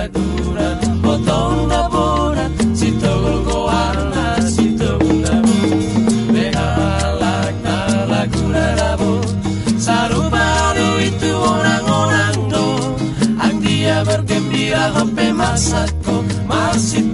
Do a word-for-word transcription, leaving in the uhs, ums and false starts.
laguna, botong da bona, si togol ko warna, si togol da bo, behalak na laguna da bo, sarubado itu orang-orang do, ang dia bergembira sampai masaku, masih